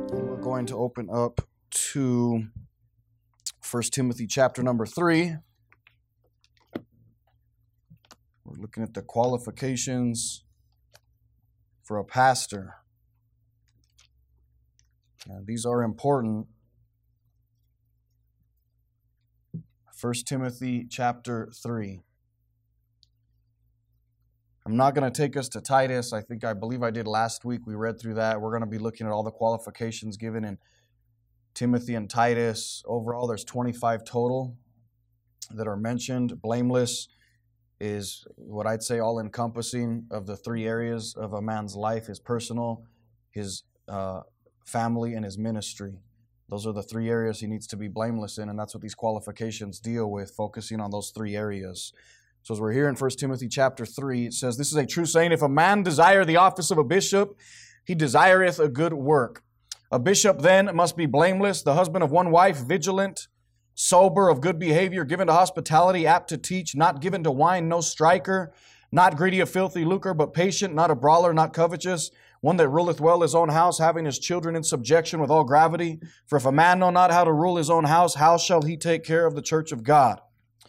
And we're going to open up to 1 Timothy chapter number 3. We're looking at the qualifications for a pastor. And these are important. 1 Timothy chapter 3. I'm not going to take us to Titus. I believe I did last week. We read through that. We're going to be looking at all the qualifications given in Timothy and Titus. Overall, there's 25 total that are mentioned. Blameless is what I'd say all-encompassing of the three areas of a man's life: his personal, his family, and his ministry. Those are the three areas he needs to be blameless in, and that's what these qualifications deal with, focusing on those three areas. So as we're here in 1 Timothy chapter 3, it says, "This is a true saying, if a man desire the office of a bishop, he desireth a good work. A bishop then must be blameless, the husband of one wife, vigilant, sober, of good behavior, given to hospitality, apt to teach, not given to wine, no striker, not greedy of filthy lucre, but patient, not a brawler, not covetous, one that ruleth well his own house, having his children in subjection with all gravity. For if a man know not how to rule his own house, how shall he take care of the church of God?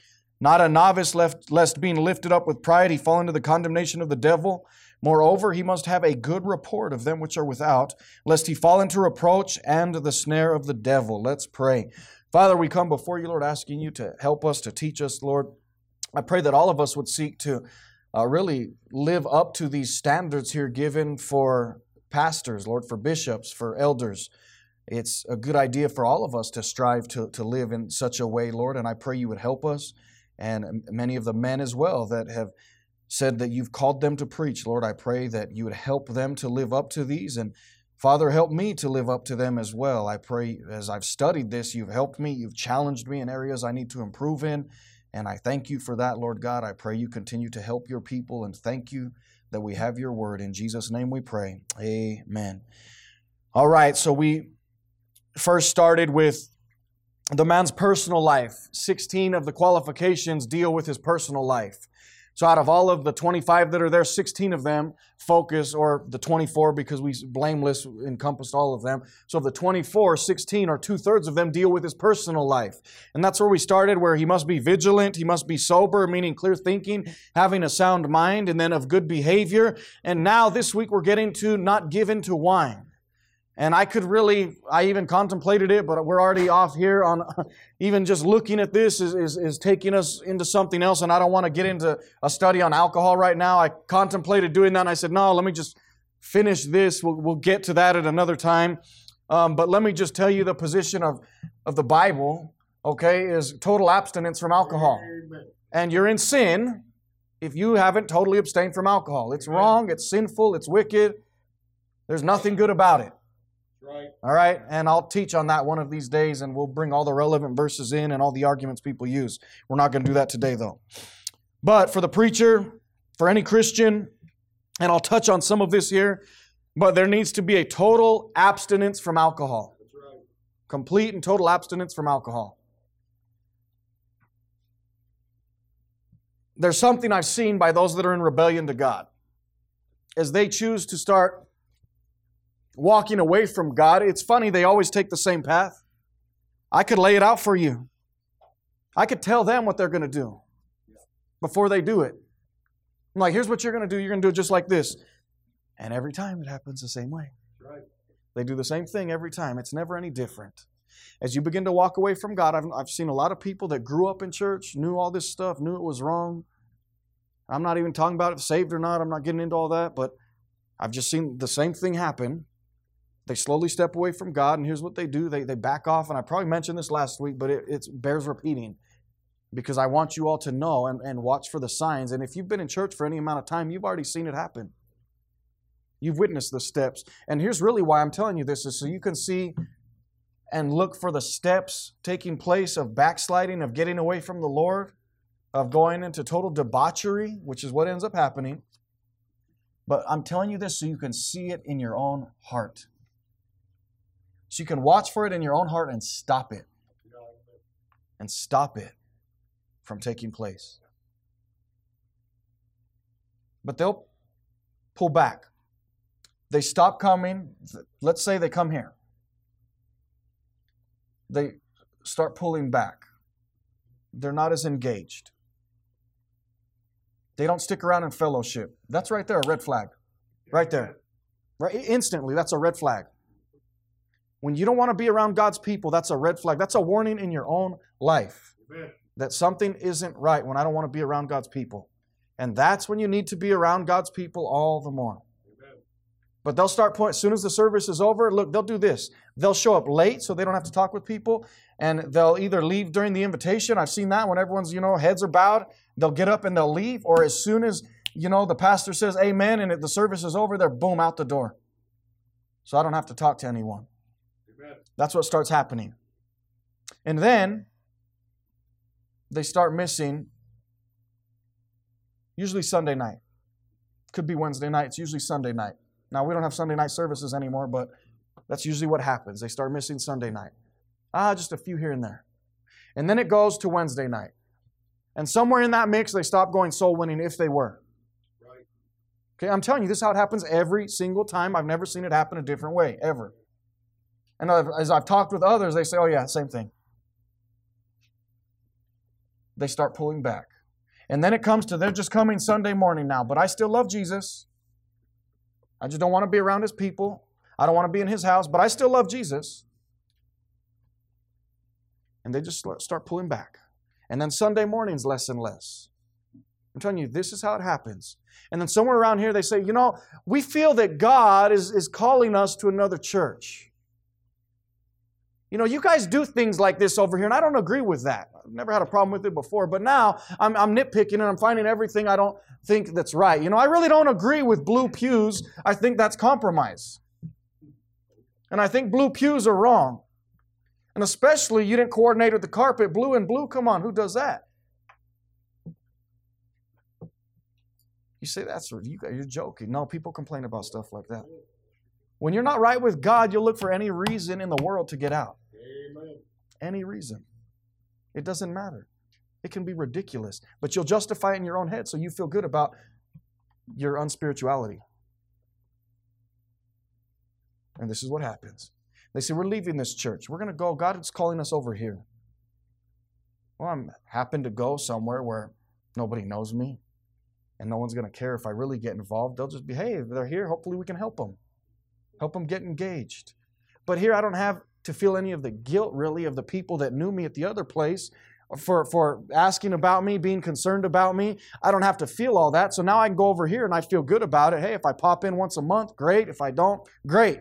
Not a novice, lest being lifted up with pride, he fall into the condemnation of the devil. Moreover, he must have a good report of them which are without, lest he fall into reproach and the snare of the devil." Let's pray. Father, we come before you, Lord, asking you to help us, to teach us, Lord. I pray that all of us would seek to really live up to these standards here given for pastors, Lord, for bishops, for elders. It's a good idea for all of us to strive to live in such a way, Lord, and I pray you would help us. And many of the men as well that have said that you've called them to preach, Lord, I pray that you would help them to live up to these. And Father, help me to live up to them as well. I pray as I've studied this, you've helped me, you've challenged me in areas I need to improve in. And I thank you for that, Lord God. I pray you continue to help your people, and thank you that we have your word. In Jesus' name we pray. Amen. All right, so we first started with the man's personal life. 16 of the qualifications deal with his personal life. So out of all of the 25 that are there, 16 of them focus, or the 24 because we blameless encompassed all of them. So of the 24, 16 or 2/3 of them deal with his personal life. And that's where we started, where he must be vigilant, he must be sober, meaning clear thinking, having a sound mind, and then of good behavior. And now this week we're getting to not given to wine. And I even contemplated it, but we're already off here on even just looking at this is taking us into something else, and I don't want to get into a study on alcohol right now. I contemplated doing that, and I said, no, let me just finish this. We'll get to that at another time. But let me just tell you the position of the Bible, okay, is total abstinence from alcohol. And you're in sin if you haven't totally abstained from alcohol. It's wrong, it's sinful, it's wicked. There's nothing good about it. Right. All right, and I'll teach on that one of these days, and we'll bring all the relevant verses in and all the arguments people use. We're not going to do that today, though. But for the preacher, for any Christian, and I'll touch on some of this here, but there needs to be a total abstinence from alcohol. That's right. Complete and total abstinence from alcohol. There's something I've seen by those that are in rebellion to God. As they choose to start walking away from God, it's funny, they always take the same path. I could lay it out for you. I could tell them what they're going to do before they do it. I'm like, here's what you're going to do. You're going to do it just like this. And every time it happens the same way. Right. They do the same thing every time. It's never any different. As you begin to walk away from God, I've seen a lot of people that grew up in church, knew all this stuff, knew it was wrong. I'm not even talking about if saved or not. I'm not getting into all that, but I've just seen the same thing happen. They slowly step away from God, and here's what they do. They back off, and I probably mentioned this last week, but it bears repeating because I want you all to know and watch for the signs. And if you've been in church for any amount of time, you've already seen it happen. You've witnessed the steps. And here's really why I'm telling you this, is so you can see and look for the steps taking place of backsliding, of getting away from the Lord, of going into total debauchery, which is what ends up happening. But I'm telling you this so you can see it in your own heart. So you can watch for it in your own heart and stop it. And stop it from taking place. But they'll pull back. They stop coming. Let's say they come here. they start pulling back. They're not as engaged. They don't stick around in fellowship. That's right there, a red flag. Right there. Right? Instantly, that's a red flag. When you don't want to be around God's people, that's a red flag. That's a warning in your own life. Amen. That something isn't right when I don't want to be around God's people. And that's when you need to be around God's people all the more. Amen. But they'll start pointing, as soon as the service is over, look, they'll do this. They'll show up late so they don't have to talk with people. And they'll either leave during the invitation. I've seen that when everyone's, heads are bowed. They'll get up and they'll leave. Or as soon as, the pastor says amen and the service is over, they're boom, out the door. So I don't have to talk to anyone. Amen. That's what starts happening. And then they start missing usually Sunday night. Could be Wednesday night. It's usually Sunday night. Now, we don't have Sunday night services anymore, but that's usually what happens. They start missing Sunday night. Just a few here and there. And then it goes to Wednesday night. And somewhere in that mix, they stop going soul winning if they were. Right. Okay, I'm telling you, this is how it happens every single time. I've never seen it happen a different way, ever. And as I've talked with others, they say, oh yeah, same thing. They start pulling back. And then it comes to, they're just coming Sunday morning now, but I still love Jesus. I just don't want to be around His people. I don't want to be in His house, but I still love Jesus. And they just start pulling back. And then Sunday morning's less and less. I'm telling you, this is how it happens. And then somewhere around here they say, we feel that God is calling us to another church. You guys do things like this over here, and I don't agree with that. I've never had a problem with it before, but now I'm nitpicking and I'm finding everything I don't think that's right. I really don't agree with blue pews. I think that's compromise. And I think blue pews are wrong. And especially, you didn't coordinate with the carpet, blue and blue. Come on, who does that? You say, you're joking. No, people complain about stuff like that. When you're not right with God, you'll look for any reason in the world to get out. Amen. Any reason. It doesn't matter. It can be ridiculous. But you'll justify it in your own head so you feel good about your unspirituality. And this is what happens. They say, we're leaving this church. We're going to go. God is calling us over here. Well, I happen to go somewhere where nobody knows me. And no one's going to care if I really get involved. They'll just be, hey, if they're here, hopefully we can help them. Help them get engaged. But here I don't have to feel any of the guilt, really, of the people that knew me at the other place for asking about me, being concerned about me. I don't have to feel all that. So now I can go over here and I feel good about it. Hey, if I pop in once a month, great. If I don't, great.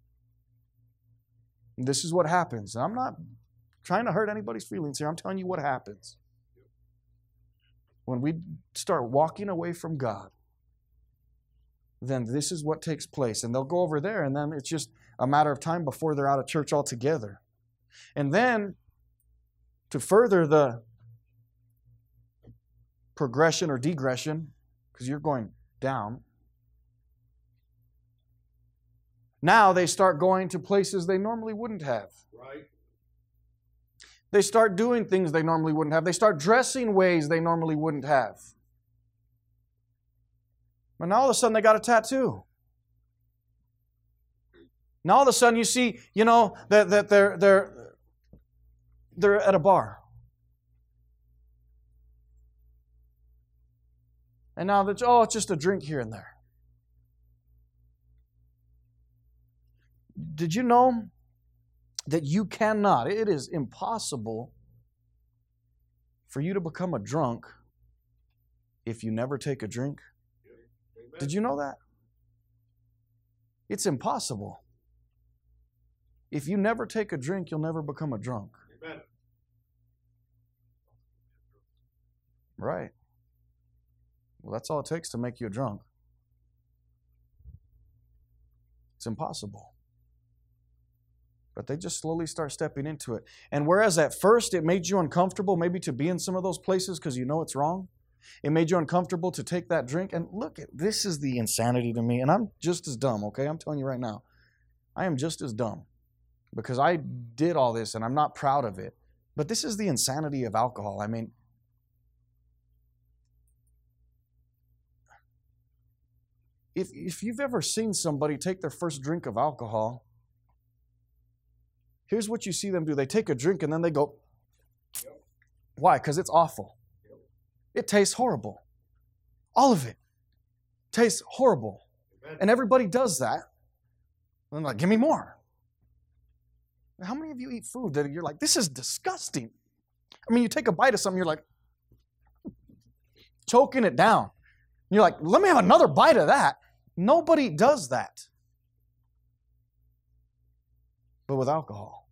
And this is what happens. I'm not trying to hurt anybody's feelings here. I'm telling you what happens. When we start walking away from God, then this is what takes place. And they'll go over there, and then it's just a matter of time before they're out of church altogether. And then, to further the progression or degression, because you're going down, now they start going to places they normally wouldn't have. Right. They start doing things they normally wouldn't have. They start dressing ways they normally wouldn't have. But now all of a sudden they got a tattoo. Now all of a sudden you see, that they're at a bar. And now it's just a drink here and there. Did you know that you cannot, it is impossible for you to become a drunk if you never take a drink? Amen. Did you know that? It's impossible. If you never take a drink, you'll never become a drunk. Amen. Right. Well, that's all it takes to make you a drunk. It's impossible. But they just slowly start stepping into it. And whereas at first it made you uncomfortable maybe to be in some of those places because you know it's wrong, it made you uncomfortable to take that drink. And look, this is the insanity to me. And I'm just as dumb, okay? I'm telling you right now. I am just as dumb because I did all this and I'm not proud of it. But this is the insanity of alcohol. I mean, if you've ever seen somebody take their first drink of alcohol, Here's what you see them do. They take a drink and then they go. Why? Because it's awful. It tastes horrible. All of it tastes horrible. And everybody does that. And I'm like, give me more. How many of you eat food that you're like, this is disgusting? I mean, you take a bite of something, you're like, choking it down. You're like, let me have another bite of that. Nobody does that. But with alcohol,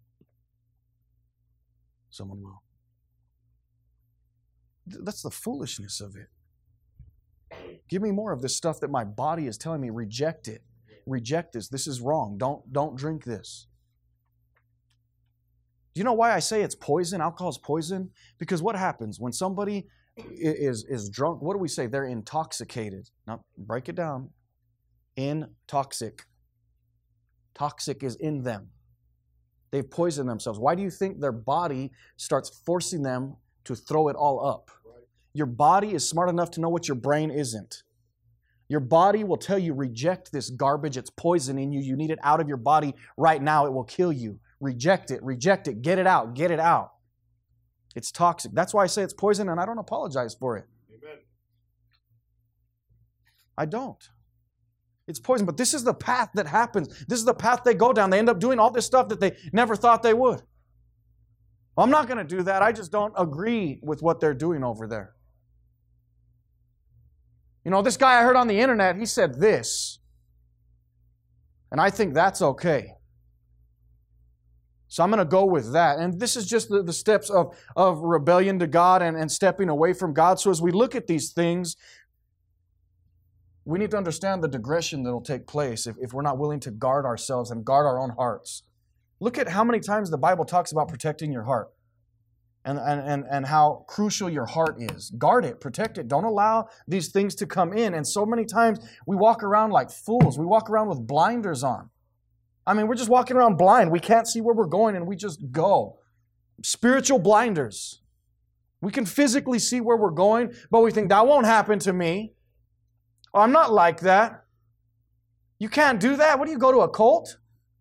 someone will. That's the foolishness of it. Give me more of this stuff that my body is telling me, reject it. Reject this. This is wrong. Don't drink this. Do you know why I say it's poison? Alcohol is poison? Because what happens when somebody is drunk? What do we say? They're intoxicated. Now, break it down. Intoxic. Toxic is in them. They've poisoned themselves. Why do you think their body starts forcing them to throw it all up? Your body is smart enough to know what your brain isn't. Your body will tell you, reject this garbage. It's poisoning you. You need it out of your body right now. It will kill you. Reject it. Reject it. Get it out. Get it out. It's toxic. That's why I say it's poison, and I don't apologize for it. Amen. I don't. It's poison, but this is the path that happens. This is the path they go down. They end up doing all this stuff that they never thought they would. Well, I'm not going to do that. I just don't agree with what they're doing over there. You know, this guy I heard on the internet, he said this. And I think that's okay. So I'm going to go with that. And this is just the steps of rebellion to God and stepping away from God. So as we look at these things, we need to understand the digression that will take place if we're not willing to guard ourselves and guard our own hearts. Look at how many times the Bible talks about protecting your heart and how crucial your heart is. Guard it, protect it. Don't allow these things to come in. And so many times we walk around like fools. We walk around with blinders on. I mean, we're just walking around blind. We can't see where we're going and we just go. Spiritual blinders. We can physically see where we're going, but we think that won't happen to me. Oh, I'm not like that. You can't do that. What do you go to a cult?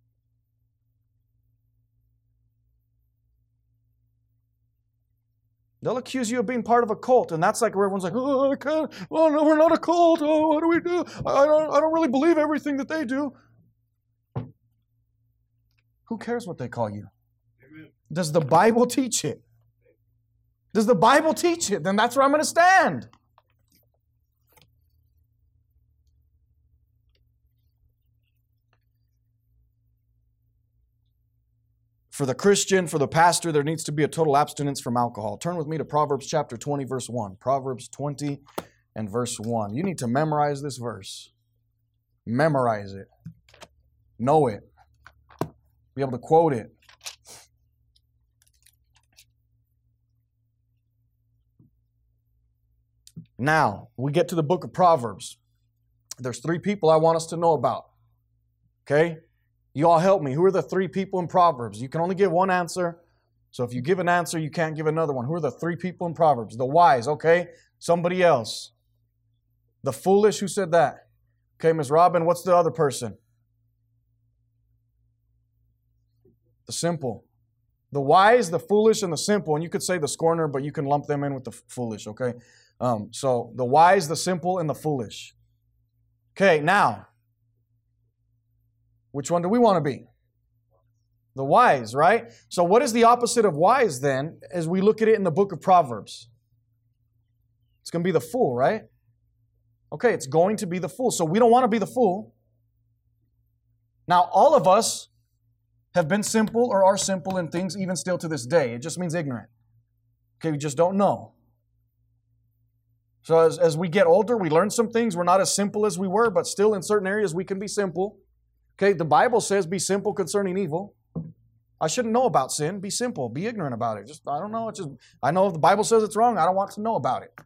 They'll accuse you of being part of a cult, and that's like where everyone's like, "Oh, I can't. Oh no, we're not a cult. Oh, what do we do? I don't really believe everything that they do." Who cares what they call you? Amen. Does the Bible teach it? Does the Bible teach it? Then that's where I'm going to stand. For the Christian, for the pastor, there needs to be a total abstinence from alcohol. Turn with me to Proverbs chapter 20, verse 1. Proverbs 20 and verse 1. You need to memorize this verse. Memorize it. Know it. Be able to quote it. Now, we get to the book of Proverbs. There's 3 people I want us to know about. Okay? You all help me. Who are the 3 people in Proverbs? You can only give one answer. So if you give an answer, you can't give another one. Who are the 3 people in Proverbs? The wise, okay? Somebody else. The foolish, who said that? Okay, Ms. Robin, what's the other person? The simple. The wise, the foolish, and the simple. And you could say the scorner, but you can lump them in with the foolish, okay? So the wise, the simple, and the foolish. Okay, now, which one do we want to be? The wise, right? So what is the opposite of wise then as we look at it in the book of Proverbs? It's going to be the fool, right? Okay, it's going to be the fool. So we don't want to be the fool. Now, all of us have been simple or are simple in things even still to this day. It just means ignorant. Okay, we just don't know. So as we get older, we learn some things. We're not as simple as we were, but still in certain areas we can be simple. Okay, the Bible says be simple concerning evil. I shouldn't know about sin. Be simple. Be ignorant about it. I don't know. I know if the Bible says it's wrong, I don't want to know about it.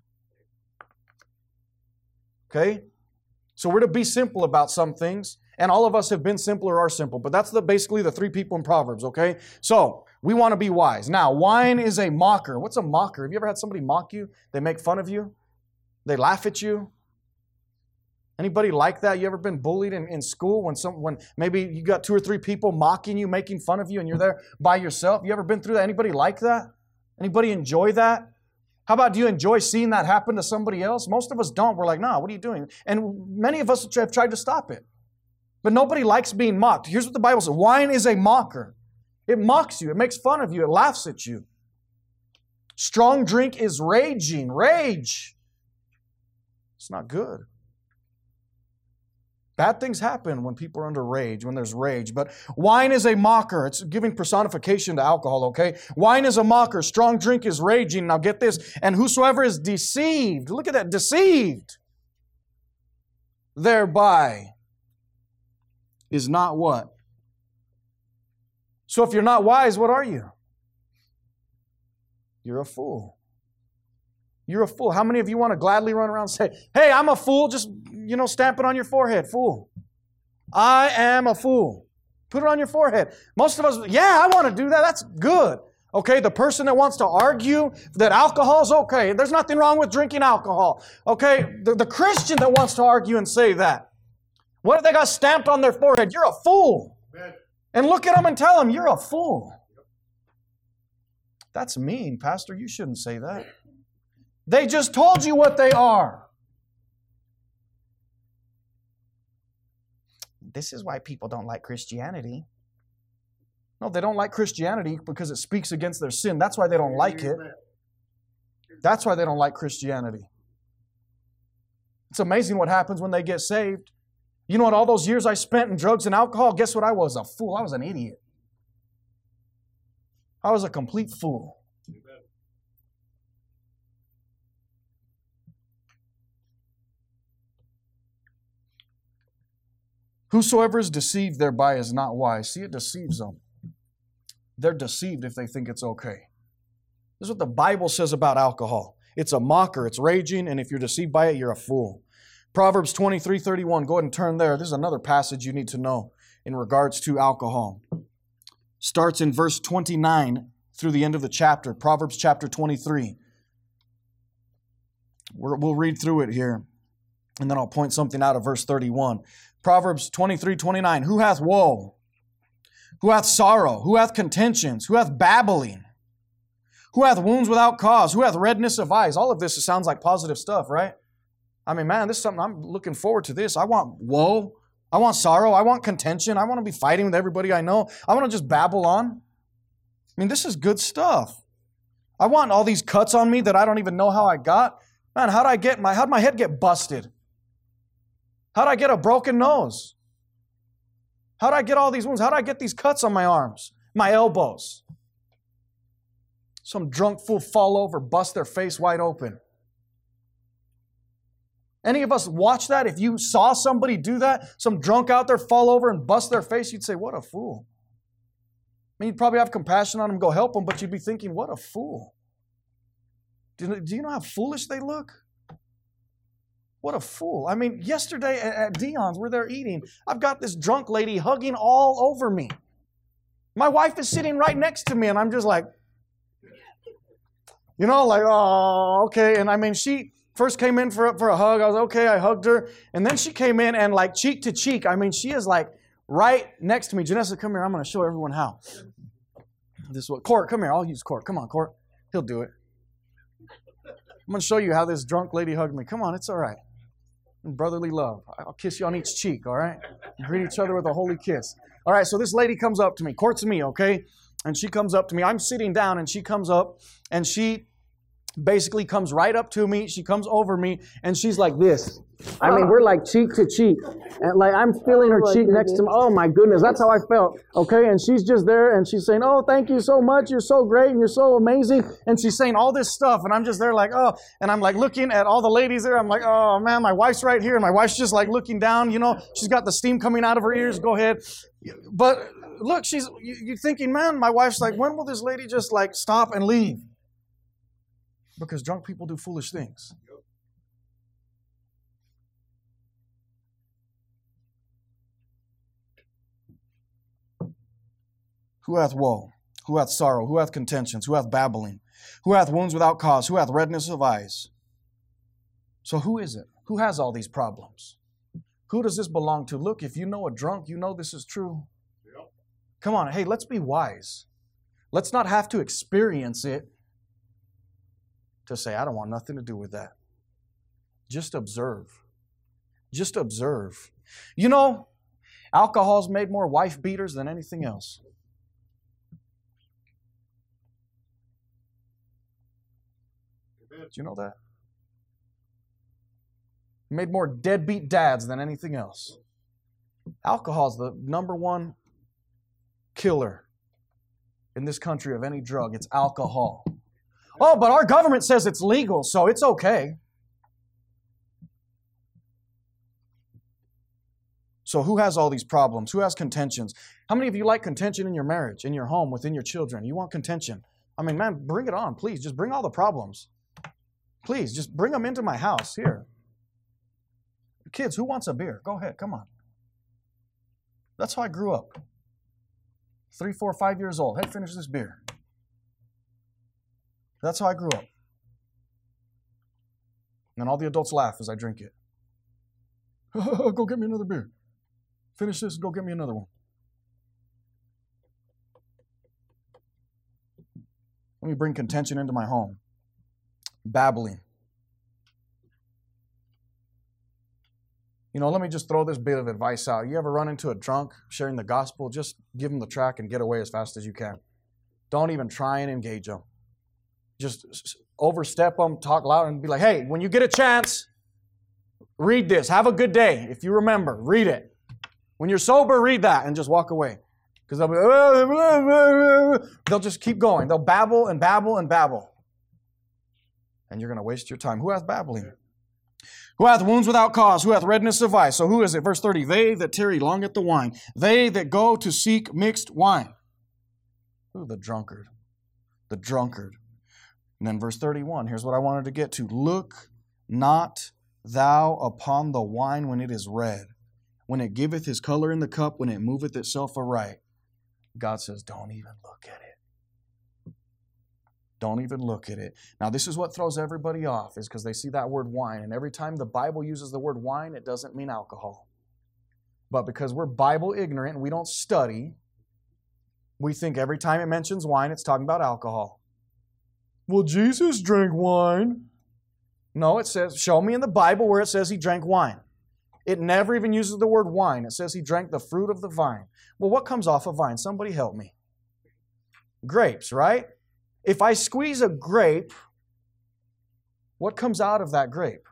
Okay? So we're to be simple about some things, and all of us have been simple or are simple, but that's basically the 3 people in Proverbs, okay? So we want to be wise. Now, wine is a mocker. What's a mocker? Have you ever had somebody mock you? They make fun of you? They laugh at you? Anybody like that? You ever been bullied in school when maybe you got 2 or 3 people mocking you, making fun of you, and you're there by yourself? You ever been through that? Anybody like that? Anybody enjoy that? How about, do you enjoy seeing that happen to somebody else? Most of us don't. We're like, nah, what are you doing? And many of us have tried to stop it. But nobody likes being mocked. Here's what the Bible says. Wine is a mocker. It mocks you. It makes fun of you. It laughs at you. Strong drink is raging. Rage. It's not good. Bad things happen when people are under rage, when there's rage. But wine is a mocker. It's giving personification to alcohol, okay? Wine is a mocker. Strong drink is raging. Now get this. And whosoever is deceived, look at that, deceived thereby is not what? So if you're not wise, what are you? You're a fool. You're a fool. How many of you want to gladly run around and say, hey, I'm a fool? Just, stamp it on your forehead. Fool. I am a fool. Put it on your forehead. Most of us, yeah, I want to do that. That's good. Okay, the person that wants to argue that alcohol's okay. There's nothing wrong with drinking alcohol. Okay, the Christian that wants to argue and say that. What if they got stamped on their forehead? You're a fool. Amen. And look at them and tell them, you're a fool. That's mean, Pastor. You shouldn't say that. They just told you what they are. This is why people don't like Christianity. No, they don't like Christianity because it speaks against their sin. That's why they don't like it. That's why they don't like Christianity. It's amazing what happens when they get saved. You know what? All those years I spent in drugs and alcohol, guess what I was? A fool. I was an idiot. I was a complete fool. Whosoever is deceived thereby is not wise. See, it deceives them. They're deceived if they think it's okay. This is what the Bible says about alcohol. It's a mocker, it's raging, and if you're deceived by it, you're a fool. Proverbs 23:31. Go ahead and turn there. This is another passage you need to know in regards to alcohol. Starts in verse 29 through the end of the chapter. Proverbs chapter 23. We'll read through it here, and then I'll point something out of verse 31. Proverbs 23:29. Who hath woe? Who hath sorrow? Who hath contentions? Who hath babbling? Who hath wounds without cause? Who hath redness of eyes? All of this sounds like positive stuff, right? I mean, man, this is something I'm looking forward to this. I want woe. I want sorrow. I want contention. I want to be fighting with everybody I know. I want to just babble on. I mean, this is good stuff. I want all these cuts on me that I don't even know how I got. Man, how'd my head get busted? How'd I get a broken nose? How'd I get all these wounds? How'd I get these cuts on my arms, my elbows? Some drunk fool fall over, bust their face wide open. Any of us watch that? If you saw somebody do that, some drunk out there fall over and bust their face, you'd say, what a fool. I mean, you'd probably have compassion on them, go help them, but you'd be thinking, what a fool. Do you know how foolish they look? What a fool. I mean, yesterday at Dion's, we're there eating. I've got this drunk lady hugging all over me. My wife is sitting right next to me, and I'm just like, oh, okay. And I mean, she first came in for a hug. I was okay. I hugged her. And then she came in and like cheek to cheek. I mean, she is like right next to me. Janessa, come here. I'm going to show everyone how. This one. Court, come here. I'll use Court. Come on, Court. He'll do it. I'm going to show you how this drunk lady hugged me. Come on, it's all right. Brotherly love. I'll kiss you on each cheek, all right? Greet each other with a holy kiss. All right, so this lady comes up to me. Court's me, okay? And she comes up to me. I'm sitting down, and she comes up, and she basically comes right up to me. She comes over me, and she's like this. I mean, we're like cheek to cheek. And like I'm feeling her cheek next to me. Oh, my goodness, that's how I felt. Okay, and she's just there, and she's saying, oh, thank you so much. You're so great, and you're so amazing. And she's saying all this stuff, and I'm just there like, oh. And I'm like looking at all the ladies there. I'm like, oh, man, my wife's right here. And my wife's just like looking down. She's got the steam coming out of her ears. Go ahead. But look, you're thinking, man, my wife's like, when will this lady just like stop and leave? Because drunk people do foolish things. Who hath woe? Who hath sorrow? Who hath contentions? Who hath babbling? Who hath wounds without cause? Who hath redness of eyes? So who is it? Who has all these problems? Who does this belong to? Look, if you know a drunk, you know this is true. Yep. Come on, hey, let's be wise. Let's not have to experience it to say, I don't want nothing to do with that. Just observe. Just observe. You know, alcohol's made more wife beaters than anything else. Do you know that? Made more deadbeat dads than anything else. Alcohol's the number one killer in this country of any drug. It's alcohol. Oh, but our government says it's legal, so it's okay. So who has all these problems? Who has contentions? How many of you like contention in your marriage, in your home, within your children? You want contention. I mean, man, bring it on, please. Just bring all the problems. Please, just bring them into my house here. Kids, who wants a beer? Go ahead, come on. That's how I grew up. 3, 4, 5 years old. Hey, finish this beer. That's how I grew up. And all the adults laugh as I drink it. Go get me another beer. Finish this and go get me another one. Let me bring contention into my home. Babbling. You know, let me just throw this bit of advice out. You ever run into a drunk sharing the gospel? Just give them the track and get away as fast as you can. Don't even try and engage them. Just overstep them, talk loud, and be like, hey, when you get a chance, read this. Have a good day. If you remember, read it. When you're sober, read that and just walk away. Because they'll just keep going. They'll babble and babble and babble. And you're going to waste your time. Who hath babbling? Who hath wounds without cause? Who hath redness of eye? So who is it? Verse 30, they that tarry long at the wine. They that go to seek mixed wine. Who? The drunkard. The drunkard. And then verse 31, here's what I wanted to get to. Look not thou upon the wine when it is red, when it giveth his color in the cup, when it moveth itself aright. God says, don't even look at it. Don't even look at it. Now, this is what throws everybody off, is because they see that word wine. And every time the Bible uses the word wine, it doesn't mean alcohol. But because we're Bible ignorant and we don't study, we think every time it mentions wine, it's talking about alcohol. Well, Jesus drank wine. No, it says, show me in the Bible where it says he drank wine. It never even uses the word wine. It says he drank the fruit of the vine. Well, what comes off a vine? Somebody help me. Grapes, right? If I squeeze a grape, what comes out of that grape?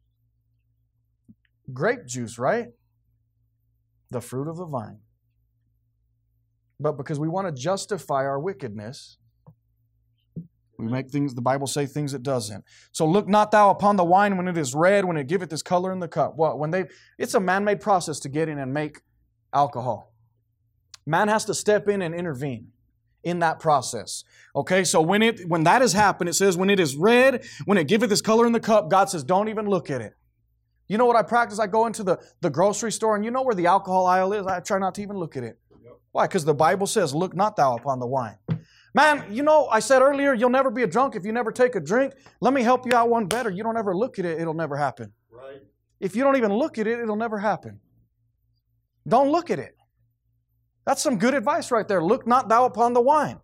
Grape juice, right? The fruit of the vine. But because we want to justify our wickedness, we make things, the Bible say things it doesn't. So look not thou upon the wine when it is red, when it giveth its color in the cup. Well, it's a man-made process to get in and make alcohol. Man has to step in and intervene in that process. Okay, so when that has happened, it says when it is red, when it giveth its color in the cup, God says, don't even look at it. You know what I practice? I go into the grocery store, and you know where the alcohol aisle is? I try not to even look at it. Yep. Why? Because the Bible says, look not thou upon the wine. Man, you know, I said earlier, you'll never be a drunk if you never take a drink. Let me help you out one better. You don't ever look at it, it'll never happen. Right. If you don't even look at it, it'll never happen. Don't look at it. That's some good advice right there. Look not thou upon the wine.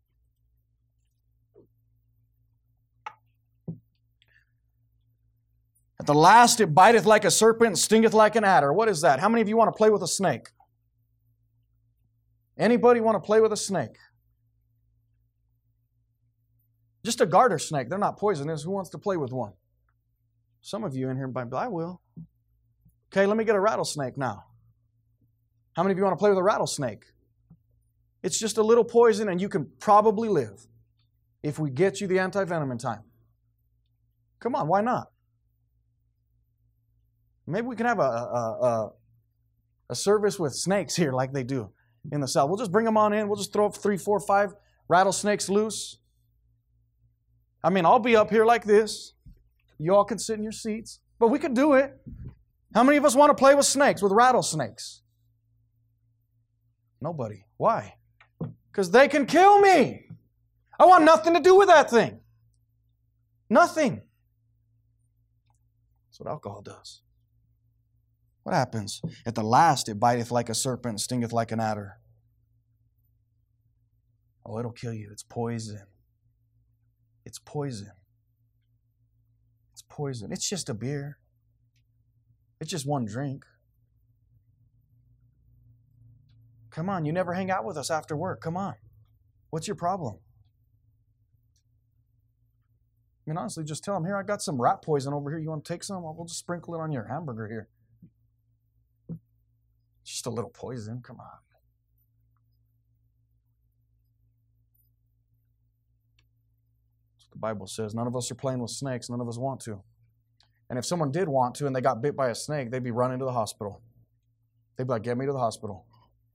At the last it biteth like a serpent and stingeth like an adder. What is that? How many of you want to play with a snake? Anybody want to play with a snake? Just a garter snake. They're not poisonous. Who wants to play with one? Some of you in here might be, I will. Okay, let me get a rattlesnake now. How many of you want to play with a rattlesnake? It's just a little poison and you can probably live if we get you the anti-venom in time. Come on, why not? Maybe we can have a service with snakes here like they do in the South. We'll just bring them on in. We'll just throw up 3, 4, 5 rattlesnakes loose. I mean, I'll be up here like this. You all can sit in your seats. But we could do it. How many of us want to play with snakes, with rattlesnakes? Nobody. Why? Because they can kill me. I want nothing to do with that thing. Nothing. That's what alcohol does. What happens? At the last it biteth like a serpent, stingeth like an adder. Oh, it'll kill you. It's poison. It's poison. It's poison. It's just a beer. It's just one drink. Come on, you never hang out with us after work. Come on. What's your problem? I mean, honestly, just tell them, here, I got some rat poison over here. You want to take some? We'll just sprinkle it on your hamburger here. Just a little poison. Come on. That's what the Bible says. None of us are playing with snakes. None of us want to. And if someone did want to and they got bit by a snake, they'd be running to the hospital. They'd be like, get me to the hospital.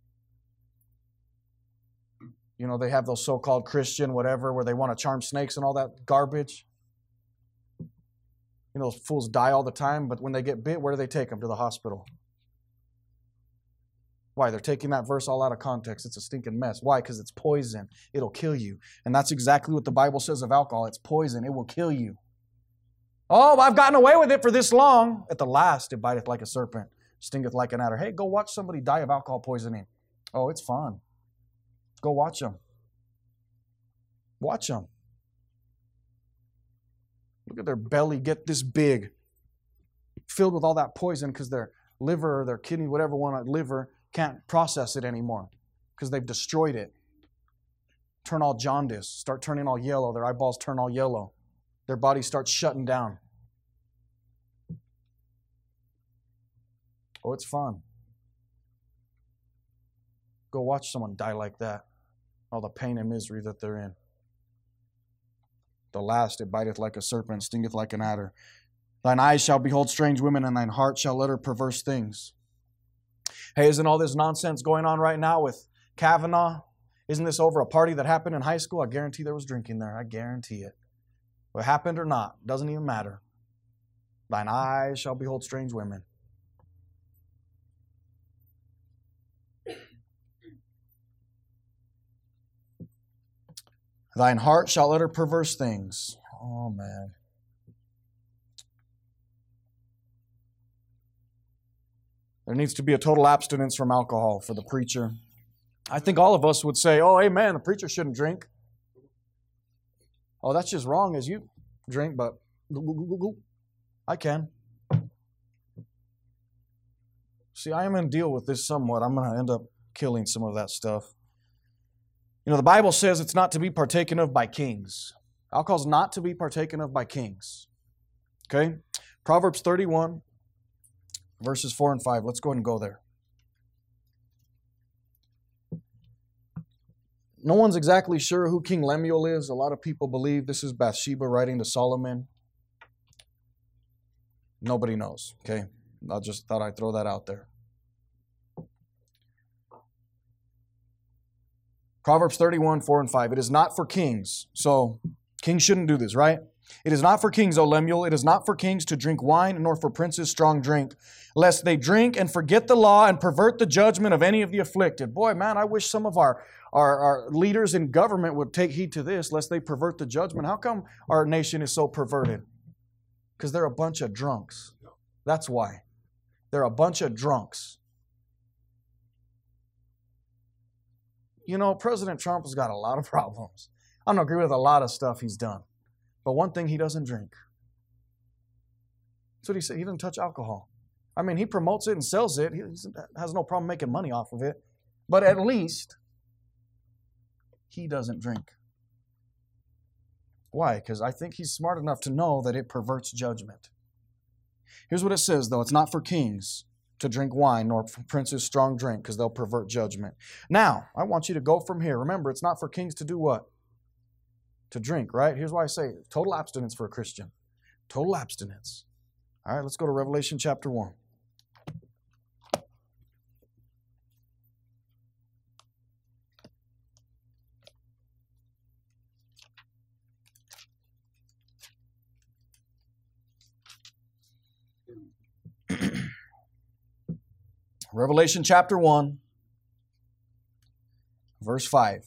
You know, they have those so-called Christian whatever where they want to charm snakes and all that garbage. You know, those fools die all the time, but when they get bit, where do they take them? To the hospital. Why? They're taking that verse all out of context. It's a stinking mess. Why? Because it's poison. It'll kill you. And that's exactly what the Bible says of alcohol. It's poison. It will kill you. Oh, I've gotten away with it for this long. At the last, it biteth like a serpent, stingeth like an adder. Hey, go watch somebody die of alcohol poisoning. Oh, it's fun. Go watch them. Watch them. Look at their belly get this big, filled with all that poison because their liver or their kidney, whatever one, liver, can't process it anymore because they've destroyed it. Turn all jaundice, start turning all yellow. Their eyeballs turn all yellow. Their body starts shutting down. Oh, it's fun. Go watch someone die like that. All the pain and misery that they're in. The last, it biteth like a serpent, stingeth like an adder. Thine eyes shall behold strange women, and thine heart shall utter perverse things. Hey, isn't all this nonsense going on right now with Kavanaugh? Isn't this over a party that happened in high school? I guarantee there was drinking there. I guarantee it. What happened or not, doesn't even matter. Thine eyes shall behold strange women. Thine heart shall utter perverse things. Oh, man. There needs to be a total abstinence from alcohol for the preacher. I think all of us would say, oh, amen, the preacher shouldn't drink. Oh, that's just wrong as you drink, but I can. See, I am going to deal with this somewhat. I'm going to end up killing some of that stuff. You know, the Bible says it's not to be partaken of by kings. Alcohol's not to be partaken of by kings. Okay? Proverbs 31, verses 4 and 5. Let's go ahead and go there. No one's exactly sure who King Lemuel is. A lot of people believe this is Bathsheba writing to Solomon. Nobody knows. Okay? I just thought I'd throw that out there. Proverbs 31, 4 and 5. It is not for kings. So, kings shouldn't do this, right? It is not for kings, O Lemuel. It is not for kings to drink wine, nor for princes strong drink, lest they drink and forget the law and pervert the judgment of any of the afflicted. Boy, man, I wish some of our leaders in government would take heed to this, lest they pervert the judgment. How come our nation is so perverted? Because they're a bunch of drunks. That's why. They're a bunch of drunks. You know, President Trump has got a lot of problems. I don't agree with a lot of stuff he's done. But one thing, he doesn't drink. That's what he said. He doesn't touch alcohol. I mean, he promotes it and sells it. He has no problem making money off of it. But at least, he doesn't drink. Why? Because I think he's smart enough to know that it perverts judgment. Here's what it says, though. It's not for kings to drink wine, nor for princes strong drink, because they'll pervert judgment. Now, I want you to go from here. Remember, it's not for kings to do what? To drink, right? Here's why I say total abstinence for a Christian. Total abstinence. All right, let's go to Revelation chapter 1. Revelation chapter 1, verse 5.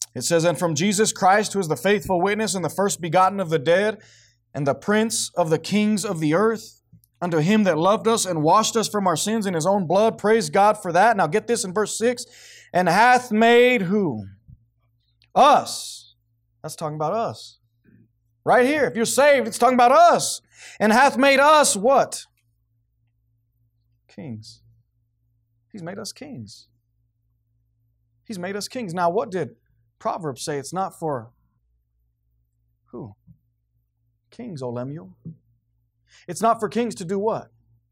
It says, and from Jesus Christ, who is the faithful witness and the first begotten of the dead, and the prince of the kings of the earth, unto him that loved us and washed us from our sins in his own blood. Praise God for that. Now get this in verse 6. And hath made who? Us. That's talking about us. Right here. If you're saved, it's talking about us. And hath made us what? Kings. He's made us kings. He's made us kings. Now what did Proverbs say? It's not for who? Kings, O Lemuel. It's not for kings to do what?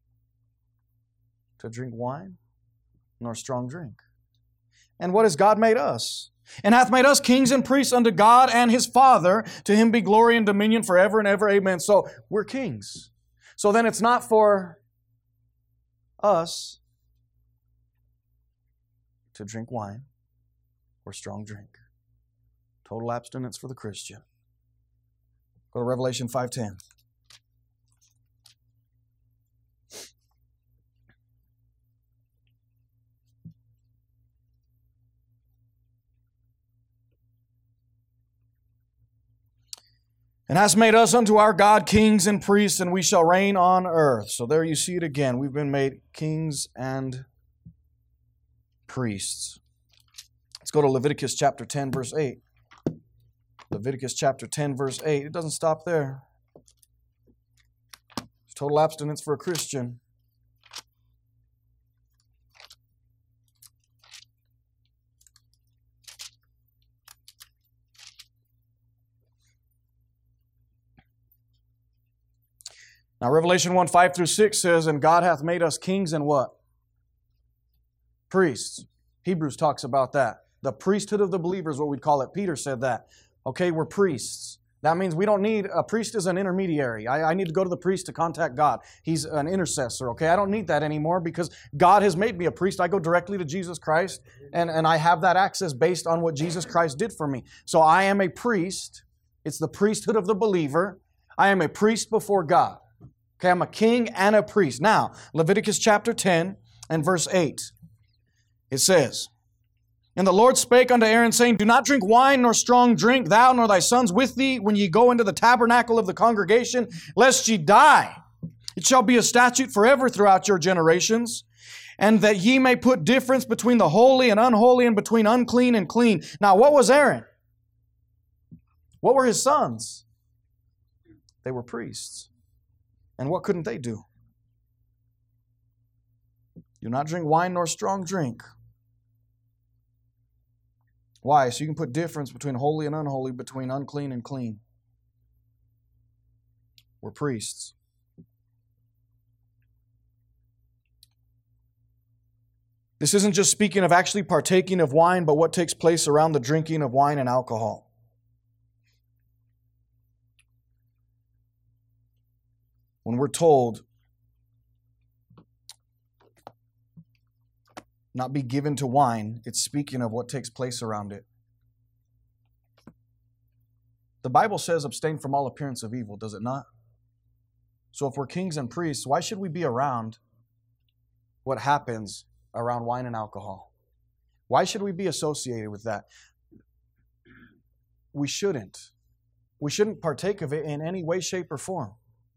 To drink wine, nor strong drink. And what has God made us? And hath made us kings and priests unto God and His Father. To Him be glory and dominion forever and ever. Amen. So we're kings. So then it's not for us to drink wine or strong drink. Total abstinence for the Christian. Go to Revelation 5:10. And hast made us unto our God kings and priests, and we shall reign on earth. So there you see it again. We've been made kings and priests. Let's go to Leviticus chapter 10, verse 8. Leviticus chapter 10, verse 8. It doesn't stop there. It's total abstinence for a Christian. Now, Revelation 1, 5 through 6 says, and God hath made us kings and what? Priests. Hebrews talks about that. The priesthood of the believers, what we'd call it. Peter said that. Okay, we're priests. That means we don't need, a priest is an intermediary. I need to go to the priest to contact God. He's an intercessor, okay? I don't need that anymore because God has made me a priest. I go directly to Jesus Christ and I have that access based on what Jesus Christ did for me. So I am a priest. It's the priesthood of the believer. I am a priest before God. Okay, I'm a king and a priest. Now, Leviticus chapter 10 and verse 8. It says, and the Lord spake unto Aaron, saying, do not drink wine nor strong drink, thou nor thy sons with thee, when ye go into the tabernacle of the congregation, lest ye die. It shall be a statute forever throughout your generations, and that ye may put difference between the holy and unholy, and between unclean and clean. Now, what was Aaron? What were his sons? They were priests. And what couldn't they do? Do not drink wine nor strong drink. Why? So you can put difference between holy and unholy, between unclean and clean. We're priests. This isn't just speaking of actually partaking of wine, but what takes place around the drinking of wine and alcohol. When we're told, not be given to wine, it's speaking of what takes place around it. The Bible says abstain from all appearance of evil, does it not? So if we're kings and priests, why should we be around what happens around wine and alcohol? Why should we be associated with that? We shouldn't. We shouldn't partake of it in any way, shape, or form.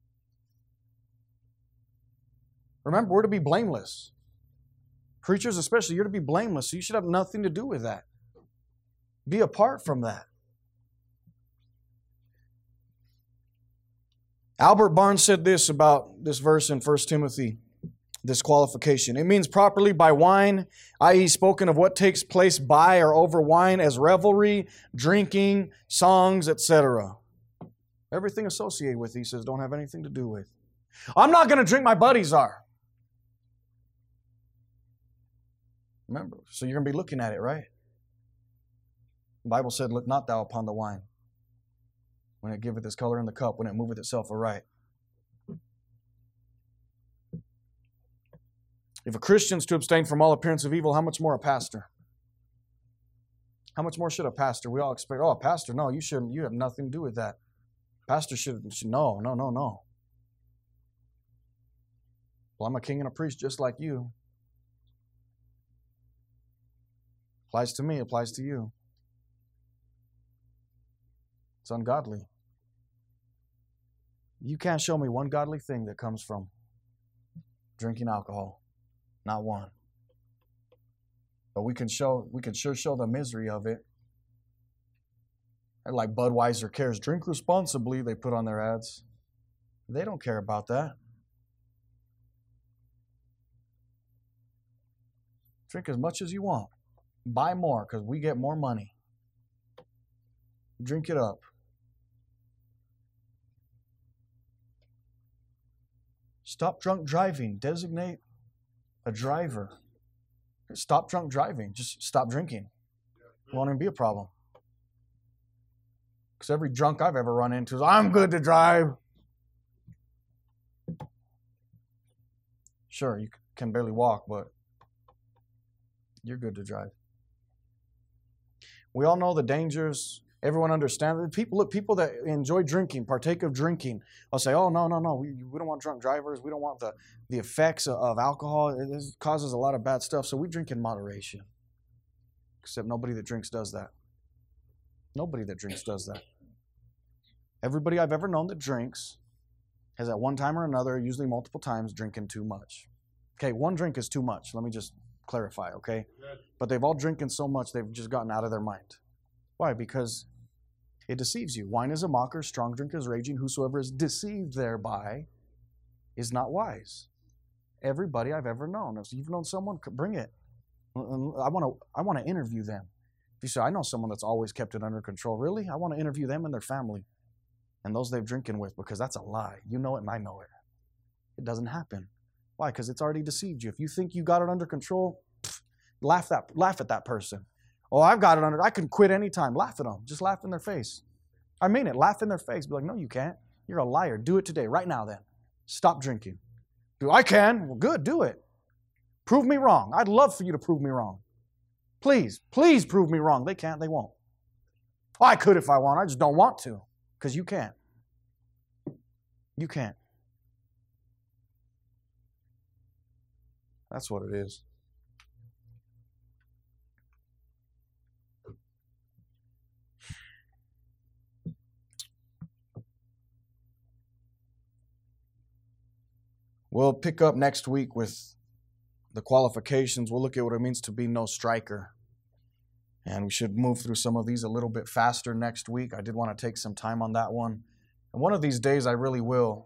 Remember, we're to be blameless. Preachers especially, you're to be blameless, so you should have nothing to do with that. Be apart from that. Albert Barnes said this about this verse in 1 Timothy, this qualification. It means properly by wine, i.e. spoken of what takes place by or over wine as revelry, drinking, songs, etc. Everything associated with, he says, don't have anything to do with. I'm not going to drink, my buddies are. Remember, so you're going to be looking at it, right? The Bible said, look not thou upon the wine, when it giveth its color in the cup, when it moveth itself aright. If a Christian's to abstain from all appearance of evil, how much more a pastor? How much more should a pastor? We all expect, oh, a pastor, no, you shouldn't. You have nothing to do with that. Pastor should no. Well, I'm a king and a priest just like you. Applies to me, applies to you. It's ungodly. You can't show me one godly thing that comes from drinking alcohol. Not one. But we can sure show the misery of it. And like Budweiser cares, drink responsibly, they put on their ads. They don't care about that. Drink as much as you want. Buy more because we get more money. Drink it up. Stop drunk driving. Designate a driver. Stop drunk driving. Just stop drinking. It won't even be a problem. Because every drunk I've ever run into is, I'm good to drive. Sure, you can barely walk, but you're good to drive. We all know the dangers. Everyone understands it. People that enjoy drinking, partake of drinking, will say, oh, no. We don't want drunk drivers. We don't want the effects of alcohol. It causes a lot of bad stuff. So we drink in moderation. Except nobody that drinks does that. Nobody that drinks does that. Everybody I've ever known that drinks has at one time or another, usually multiple times, drinking too much. Okay, one drink is too much. Let me just clarify, okay? But they've all drinking so much they've just gotten out of their mind. Why? Because it deceives you. Wine is a mocker, strong drink is raging. Whosoever is deceived thereby is not wise. Everybody I've ever known. If you've known someone, bring it. I want to interview them. If you say, I know someone that's always kept it under control. Really? I want to interview them and their family and those they've drinking with, because that's a lie. You know it and I know it. It doesn't happen. Why? Because it's already deceived you. If you think you got it under control, laugh at that person. Oh, I've got it under. I can quit anytime. Laugh at them. Just laugh in their face. I mean it. Laugh in their face. Be like, no, you can't. You're a liar. Do it today, right now then. Stop drinking. I can. Well, good. Do it. Prove me wrong. I'd love for you to prove me wrong. Please prove me wrong. They can't. They won't. Oh, I could if I want. I just don't want to. Because you can't. You can't. That's what it is. We'll pick up next week with the qualifications. We'll look at what it means to be no striker. And we should move through some of these a little bit faster next week. I did want to take some time on that one. And one of these days I really will,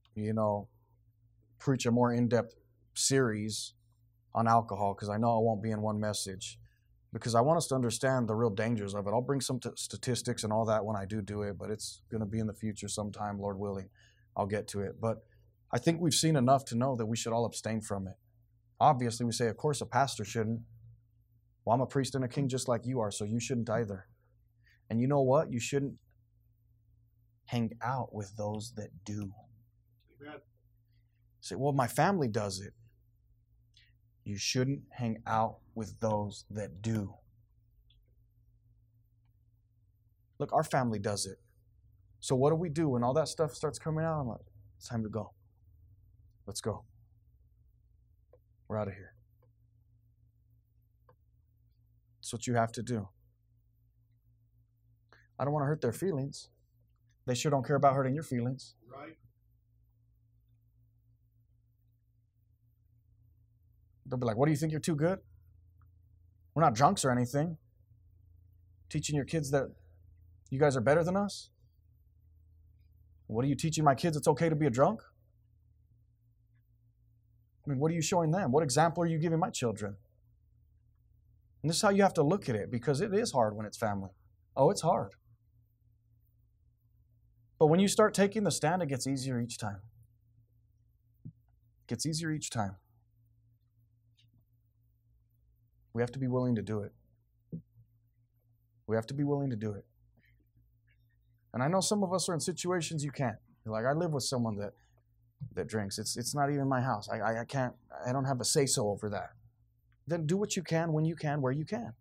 preach a more in-depth series on alcohol, because I know it won't be in one message. Because I want us to understand the real dangers of it. I'll bring some statistics and all that when I do it, but it's going to be in the future sometime, Lord willing. I'll get to it. But I think we've seen enough to know that we should all abstain from it. Obviously, we say, of course, a pastor shouldn't. Well, I'm a priest and a king just like you are, so you shouldn't either. And you know what? You shouldn't hang out with those that do. Amen. Say, well, my family does it. You shouldn't hang out with those that do. Look, our family does it. So what do we do when all that stuff starts coming out? I'm like, it's time to go. Let's go. We're out of here. That's what you have to do. I don't want to hurt their feelings. They sure don't care about hurting your feelings. Right. They'll be like, what do you think, you're too good? We're not drunks or anything. Teaching your kids that you guys are better than us? What are you teaching my kids? It's okay to be a drunk? I mean, what are you showing them? What example are you giving my children? And this is how you have to look at it, because it is hard when it's family. Oh, it's hard. But when you start taking the stand, it gets easier each time. It gets easier each time. We have to be willing to do it. We have to be willing to do it. And I know some of us are in situations you can't. You're like, I live with someone that drinks. It's not even my house. I can't, I don't have a say-so over that. Then do what you can, when you can, where you can.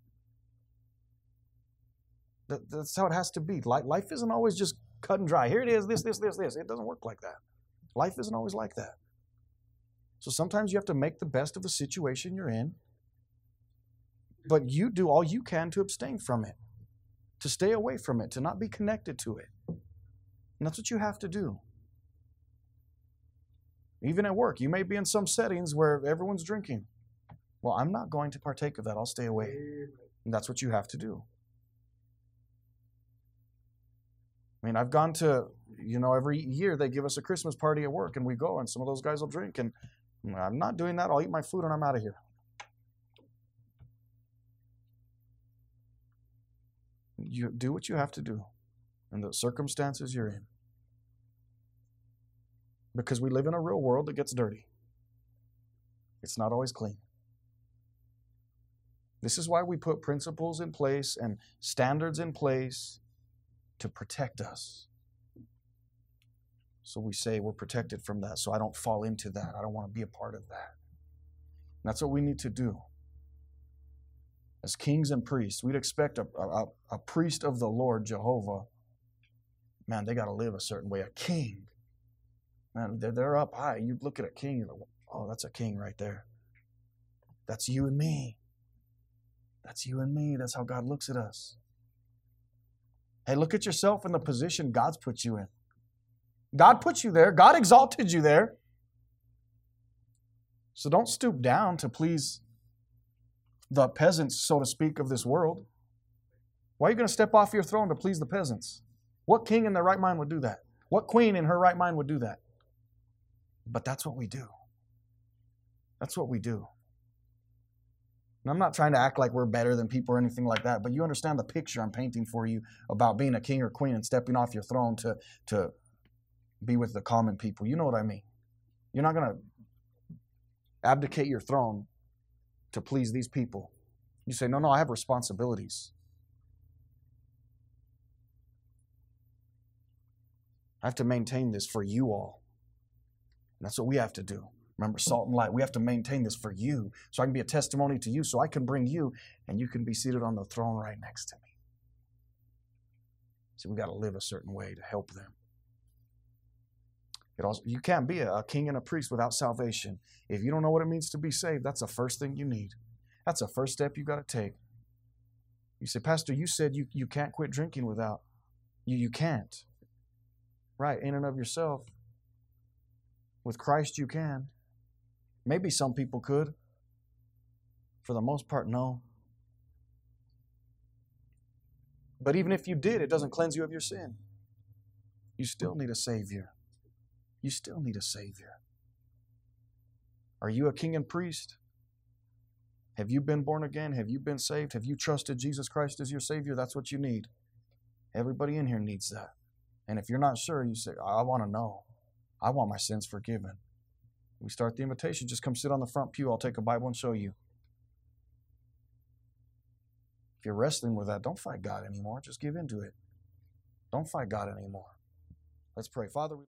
That's how it has to be. Life isn't always just cut and dry. Here it is, this. It doesn't work like that. Life isn't always like that. So sometimes you have to make the best of the situation you're in, but you do all you can to abstain from it. to stay away from it, to not be connected to it. And that's what you have to do. Even at work, you may be in some settings where everyone's drinking. Well, I'm not going to partake of that. I'll stay away. And that's what you have to do. I mean, I've gone to, every year they give us a Christmas party at work and we go and some of those guys will drink and I'm not doing that. I'll eat my food and I'm out of here. You do what you have to do in the circumstances you're in. Because we live in a real world that gets dirty. It's not always clean. This is why we put principles in place and standards in place to protect us. So we say we're protected from that, so I don't fall into that. I don't want to be a part of that. And that's what we need to do. As kings and priests, we'd expect a priest of the Lord, Jehovah, man, they got to live a certain way. A king, man, they're up high. You look at a king, you're like, oh, that's a king right there. That's you and me. That's you and me. That's how God looks at us. Hey, look at yourself in the position God's put you in. God put you there. God exalted you there. So don't stoop down to please the peasants, so to speak, of this world. Why are you going to step off your throne to please the peasants? What king in their right mind would do that? What queen in her right mind would do that? But that's what we do. That's what we do. And I'm not trying to act like we're better than people or anything like that, but you understand the picture I'm painting for you about being a king or queen and stepping off your throne to be with the common people. You know what I mean. You're not going to abdicate your throne to please these people. You say, no, I have responsibilities. I have to maintain this for you all. And that's what we have to do. Remember, salt and light. We have to maintain this for you so I can be a testimony to you, so I can bring you and you can be seated on the throne right next to me. So we got to live a certain way to help them. You can't be a king and a priest without salvation. If you don't know what it means to be saved, that's the first thing you need. That's the first step you got to take. You say, Pastor, you said you can't quit drinking without. You can't. Right, in and of yourself. With Christ you can. Maybe some people could. For the most part, no. But even if you did, it doesn't cleanse you of your sin. You still need a Savior. You still need a Savior. Are you a king and priest? Have you been born again? Have you been saved? Have you trusted Jesus Christ as your Savior? That's what you need. Everybody in here needs that. And if you're not sure, you say, I want to know. I want my sins forgiven. We start the invitation. Just come sit on the front pew. I'll take a Bible and show you. If you're wrestling with that, don't fight God anymore. Just give in to it. Don't fight God anymore. Let's pray. Father,